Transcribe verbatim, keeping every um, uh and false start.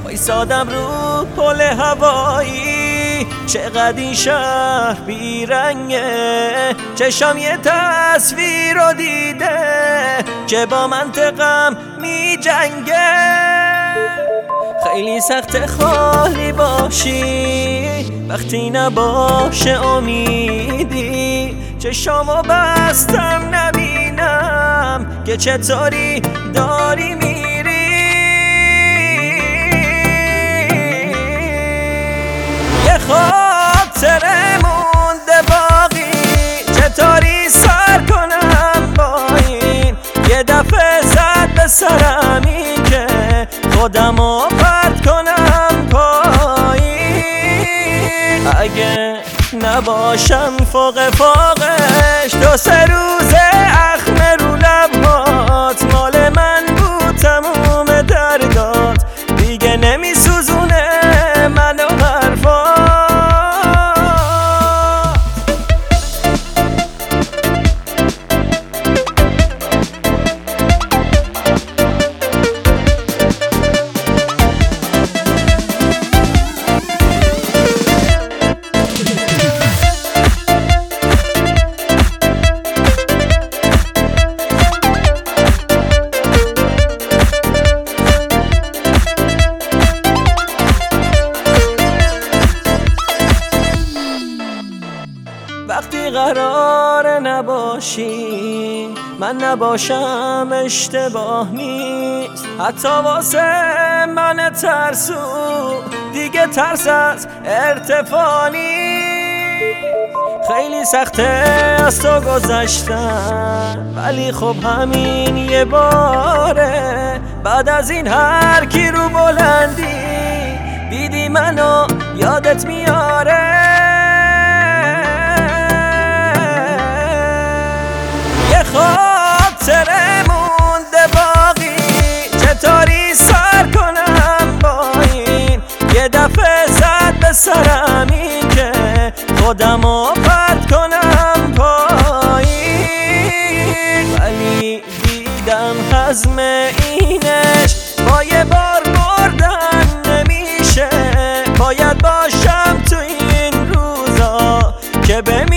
وایسادم رو پل هوایی. چقدر این شهر بیرنگه، چشم یه تصویر رو دیده که با منطقم می جنگه. خیلی سخت خالی باشی وقتی نباشه امیدی. چشامو بستم نبینم که چطوری داری میری. یه خاطره مونده باقی، چطوری سر کنم با این. یه دفعه زد به سرمی که خودمو پرت کنم پایین. اگه نباشم فوق فوقش دو سه روزه اخم رو لبات مال من بود تموم دردات دیگه نمی سوزونه منو حرفات. وقتی قرار نباشی من نباشم اشتباه نیست، حتی واسه من ترسو دیگه ترس از ارتفاع نیست. خیلی سخته از تو گذشتم ولی خب همین یه باره. بعد از این هر کی رو بلندی دیدی منو یادت میاره. خاطره مونده باقی، چطوری سر کنم با این. یه دفعه زد به سرمی که خودمو پرت کنم پایین. ولی دیدم حزم اینش با یه بار بردن نمیشه. باید باشم تو این روزا که به